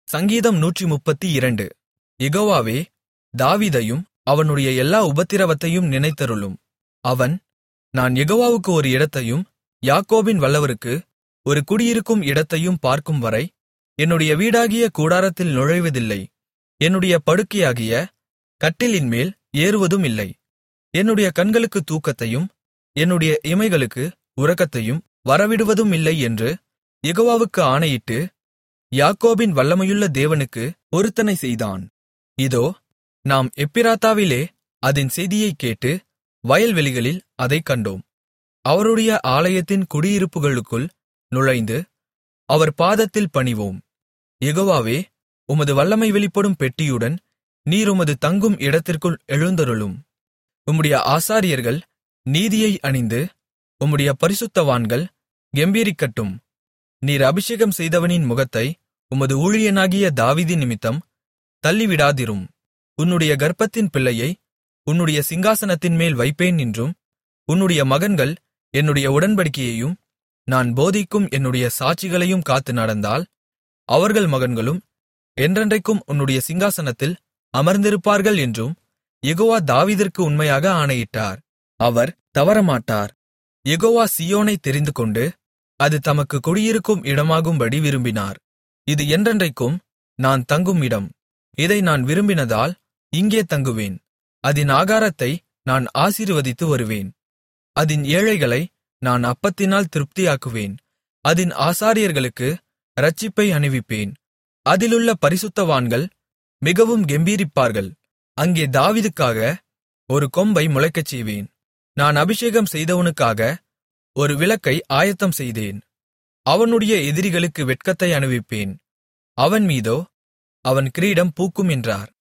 சங்கீதம் 132. யெகோவாவே, தாவீதையும் அவனுடைய எல்லா உபத்திரவத்தையும் நினைத்தருளும். அவன், நான் யெகோவாவுக்கு ஒரு இடத்தையும் யாக்கோபின் வல்லவருக்கு ஒரு குடியிருக்கும் இடத்தையும் பார்க்கும்வரை என்னுடைய வீடாகிய கூடாரத்தில் நுழைவதில்லை. என்னுடைய படுக்கையாகிய கட்டிலின்மேல் ஏறுவதுமில்லை. என்னுடைய கண்களுக்கு தூக்கத்தையும் என்னுடைய இமைகளுக்கு உறக்கத்தையும் வரவிடுவதுமில்லை என்று யெகோவாவுக்கு ஆணையிட்டு யாக்கோபின் வல்லமையுள்ள தேவனுக்கு பொருத்தனை செய்தான். இதோ, நாம் எப்பிராத்தாவிலே அதின் செய்தியைக் கேட்டு வயல்வெளிகளில் அதைக் கண்டோம். அவருடைய ஆலயத்தின் குடியிருப்புகளுக்குள் நுழைந்து அவர் பாதத்தில் பணிவோம். யெகோவாவே, உமது வல்லமை வெளிப்படும் பெட்டியுடன் நீர் உமது தங்கும் இடத்திற்குள் எழுந்தருளும். உம்முடைய ஆசாரியர்கள் நீதியை அணிந்து உம்முடைய பரிசுத்தவான்கள் கெம்பீரிக்கட்டும். நீர் அபிஷேகம் செய்தவனின் முகத்தை உமது ஊழியனாகிய தாவீதின் நிமித்தம் தள்ளிவிடாதிரும். உன்னுடைய கர்ப்பத்தின் பிள்ளையை உன்னுடைய சிங்காசனத்தின்மேல் வைப்பேன் என்றும், உன்னுடைய மகன்கள் என்னுடைய உடன்படிக்கையையும் நான் போதிக்கும் என்னுடைய சாட்சிகளையும் காத்து நடந்தால், அவர்கள் மகன்களும் என்றென்றைக்கும் உன்னுடைய சிங்காசனத்தில் அமர்ந்திருப்பார்கள் என்றும் யெகோவா தாவீதிற்கு உண்மையாக ஆணையிட்டார். அவர் தவறமாட்டார். யெகோவா சீயோனைத் தெரிந்துகொண்டு அது தமக்கு குடியிருக்கும் இடமாகும்படி விரும்பினார். இது என்றென்றைக்கும் நான் தங்கும் இடம். இதை நான் விரும்பினதால் இங்கே தங்குவேன். அதின் ஆகாரத்தை நான் ஆசீர்வதித்து வருவேன். அதின் ஏழைகளை நான் அப்பத்தினால் திருப்தியாக்குவேன். அதின் ஆசாரியர்களுக்கு இரட்சிப்பை அணிவிப்பேன். அதிலுள்ள பரிசுத்தவான்கள் மிகவும் கெம்பீரிப்பார்கள். அங்கே தாவீதுக்காக ஒரு கொம்பை முளைக்கச்செய்வேன். நான் அபிஷேகம் செய்தவனுக்காக ஒரு விளக்கை ஆயத்தம் செய்தேன். அவனுடைய எதிரிகளுக்கு வெட்கத்தை அணிவிப்பேன். அவன் மீதோ அவன் கிரீடம் பூக்கும் என்றார்.